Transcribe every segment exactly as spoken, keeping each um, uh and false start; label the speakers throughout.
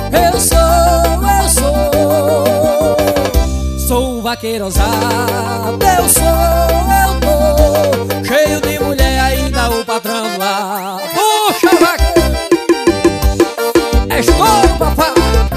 Speaker 1: Eu sou, eu sou, sou o vaqueiro ousado. Eu sou, eu tô cheio de mulher, ainda o patrão lá. Puxa, vaqueiro, é estouro, papai.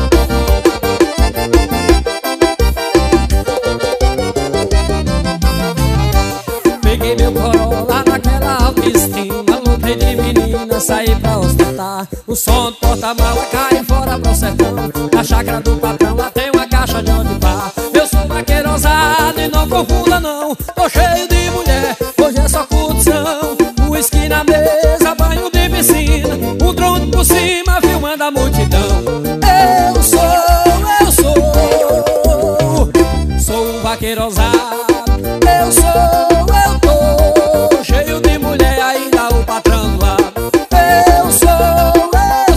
Speaker 1: Peguei meu Corolla naquela autoestima, lutei de menina, saí pra ostentar. O som do porta-mala cai fora pro sertão. Na chácara do patrão lá tem uma caixa de Odipá. Eu sou vaqueiro ousado e não confunda não. Tô cheio de mulher, hoje é só curtição. Whisky na mesa, banho de piscina, um drone por cima filmando a multidão. Eu sou, eu sou, sou um vaqueiro ousado. Eu sou, eu tô cheio de mulher, ainda o patrão lá. Eu sou, eu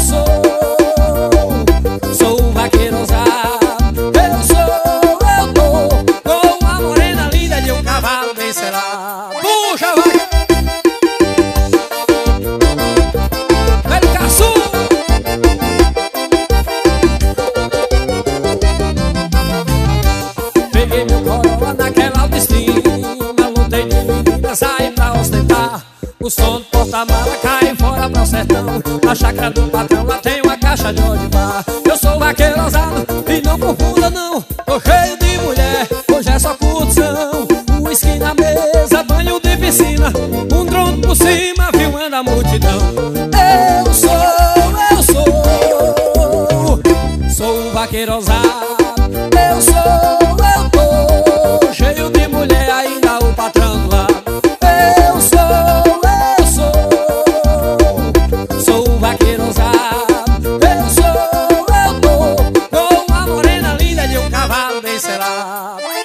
Speaker 1: sou, sou um vaqueiro ousado. Eu sou, eu tô com uma morena linda de um cavalo bem selado. Puxa, vai! Velho Caçu! Peguei meu Corolla naquela autoestima, lutei de menina, saí pra ostentar. O som do porta-mala cai fora pro sertão. Na chácara do patrão lá tem uma caixa de Odipá. Eu sou vaqueiro ousado e não confunda não. Tô cheio de mulher, hoje é só curtição. Whisky na mesa, banho de piscina, um drone por cima filmando a multidão. Eu sou, eu sou, sou um vaqueiro ousado. Eu sou, eu tô cheio de mulher, ainda o patrão lá. Eu sou, eu sou, sou um vaqueiro ousado. Eu sou, eu tô com uma morena linda de um cavalo bem selado.